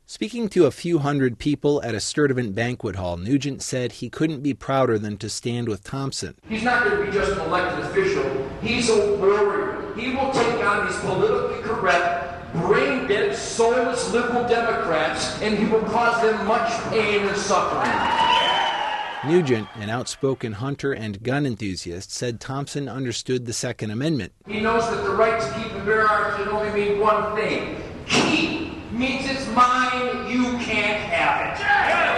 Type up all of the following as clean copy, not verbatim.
Speaking to a few hundred people at a Sturtevant banquet hall, Nugent said he couldn't be prouder than to stand with Thompson. He's not going to be just an elected official. He's a warrior. He will take on these politically correct, brain-dead, soulless liberal Democrats, and he will cause them much pain and suffering. Nugent, an outspoken hunter and gun enthusiast, said Thompson understood the Second Amendment. He knows that the right to keep and bear arms can only mean one thing. Keep means it's mine, you can't have it.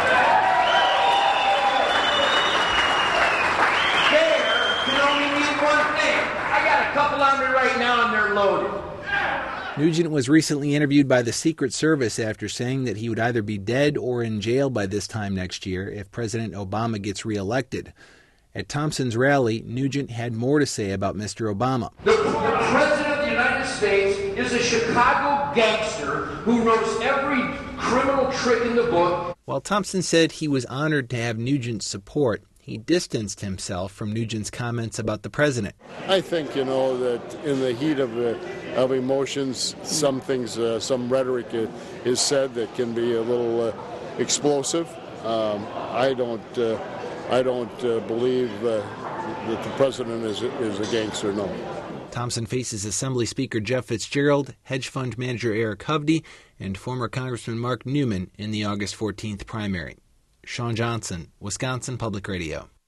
Bear can only mean one thing. I got a couple on me right now and they're loaded. Nugent was recently interviewed by the Secret Service after saying that he would either be dead or in jail by this time next year if President Obama gets reelected. At Thompson's rally, Nugent had more to say about Mr. Obama. The President of the United States is a Chicago gangster who knows every criminal trick in the book. While Thompson said he was honored to have Nugent's support, he distanced himself from Nugent's comments about the president. I think, that in the heat of emotions, some things, some rhetoric is said that can be a little explosive. I don't believe that the president is a gangster, no. Thompson faces Assembly Speaker Jeff Fitzgerald, hedge fund manager Eric Hovde, and former Congressman Mark Newman in the August 14th primary. Sean Johnson, Wisconsin Public Radio.